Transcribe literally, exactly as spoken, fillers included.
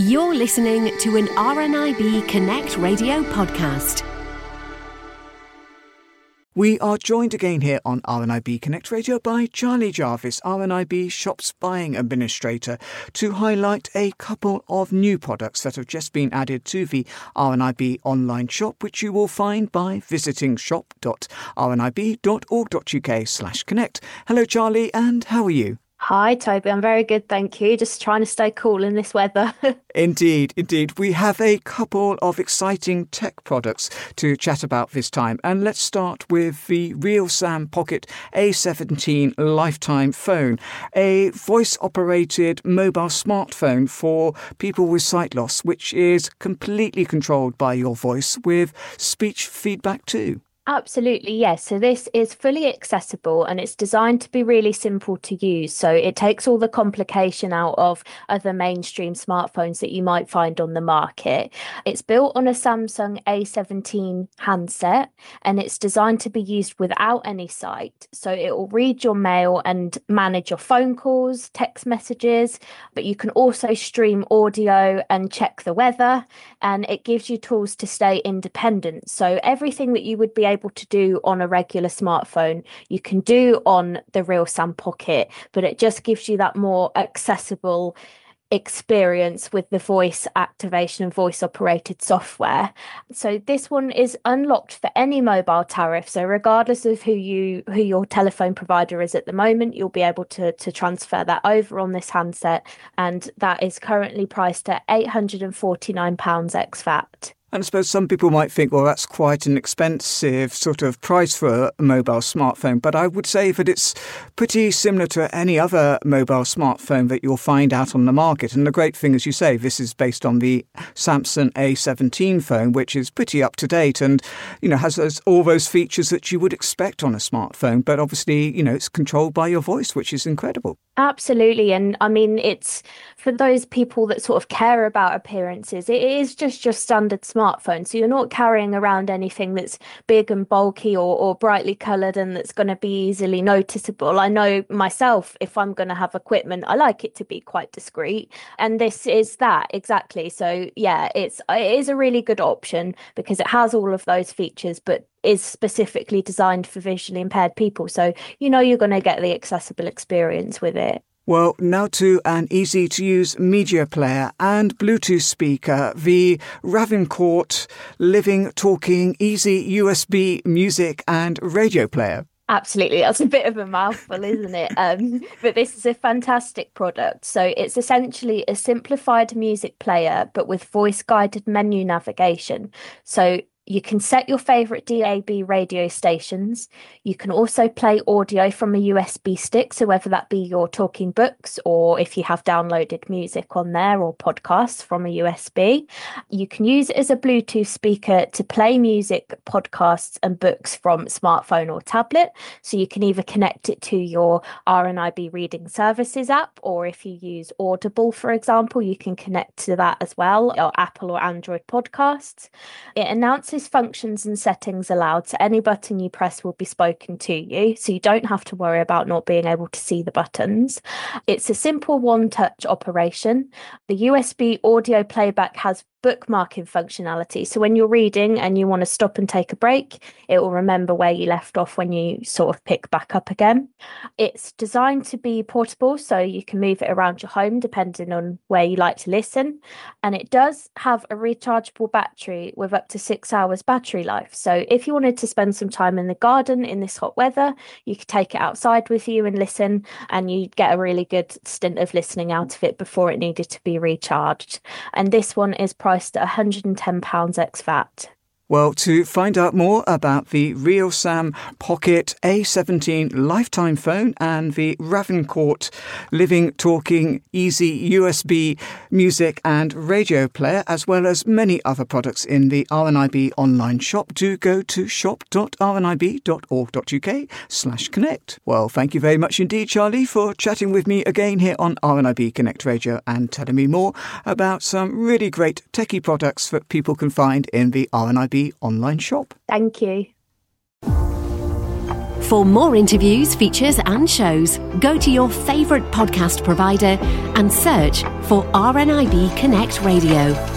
You're listening to an R N I B Connect Radio podcast. We are joined again here on R N I B Connect Radio by Charlie Jarvis, R N I B Shops Buying Administrator, to highlight a couple of new products that have just been added to the R N I B online shop, which you will find by visiting shop dot r n i b dot org dot u k slash connect. Hello, Charlie, and how are you? Hi, Toby. I'm very good, thank you. Just trying to stay cool in this weather. Indeed, indeed. We have a couple of exciting tech products to chat about this time. And let's start with the RealSam Pocket A seventeen Lifetime phone, a voice-operated mobile smartphone for people with sight loss, which is completely controlled by your voice with speech feedback too. Absolutely, yes. So this is fully accessible and it's designed to be really simple to use. So it takes all the complication out of other mainstream smartphones that you might find on the market. It's built on a Samsung A seventeen handset and it's designed to be used without any sight. So it will read your mail and manage your phone calls, text messages, but you can also stream audio and check the weather, and it gives you tools to stay independent. So everything that you would be able able to do on a regular smartphone you can do on the RealSam Pocket, but it just gives you that more accessible experience with the voice activation and voice operated software. So this one is unlocked for any mobile tariff, so regardless of who you who your telephone provider is at the moment, you'll be able to to transfer that over on this handset, and that is currently priced at eight hundred forty-nine pounds ex V A T. And I suppose some people might think, well, that's quite an expensive sort of price for a mobile smartphone. But I would say that it's pretty similar to any other mobile smartphone that you'll find out on the market. And the great thing, as you say, this is based on the Samsung A seventeen phone, which is pretty up to date and, you know, has those, all those features that you would expect on a smartphone. But obviously, you know, it's controlled by your voice, which is incredible. Absolutely. And I mean, it's for those people that sort of care about appearances, it is just your standard smartphone. So you're not carrying around anything that's big and bulky or, or brightly coloured and that's going to be easily noticeable. I know myself, if I'm going to have equipment, I like it to be quite discreet. And this is that exactly. So yeah, it's it is a really good option because it has all of those features, but is specifically designed for visually impaired people. So you know you're going to get the accessible experience with it. Well, now to an easy-to-use media player and Bluetooth speaker, the Ravencourt Living Talking Easy U S B Music and Radio Player. Absolutely. That's a bit of a mouthful, isn't it? Um, but this is a fantastic product. So it's essentially a simplified music player, but with voice-guided menu navigation. So you can set your favourite D A B radio stations. You can also play audio from a U S B stick, so whether that be your talking books or if you have downloaded music on there or podcasts from a U S B. You can use it as a Bluetooth speaker to play music, podcasts and books from smartphone or tablet. So you can either connect it to your R N I B Reading Services app, or if you use Audible, for example, you can connect to that as well, or Apple or Android podcasts. It announces functions and settings allowed, so any button you press will be spoken to you, so you don't have to worry about not being able to see the buttons. It's a simple one-touch operation. The U S B audio playback has bookmarking functionality, so when you're reading and you want to stop and take a break, it will remember where you left off when you sort of pick back up again. It's designed to be portable, so you can move it around your home depending on where you like to listen, and it does have a rechargeable battery with up to six hours battery life. So if you wanted to spend some time in the garden in this hot weather, you could take it outside with you and listen, and you'd get a really good stint of listening out of it before it needed to be recharged. And this one is priced at one hundred ten pounds ex V A T. Well, to find out more about the RealSam Pocket A seventeen Lifetime phone and the Ravencourt Living Talking Easy U S B Music and Radio Player, as well as many other products in the R N I B online shop, do go to shop dot r n i b dot org dot u k slash connect. Well, thank you very much indeed, Charlie, for chatting with me again here on R N I B Connect Radio and telling me more about some really great techie products that people can find in the R N I B online shop. Thank you. For more interviews, features and shows, go to your favourite podcast provider and search for R N I B Connect Radio.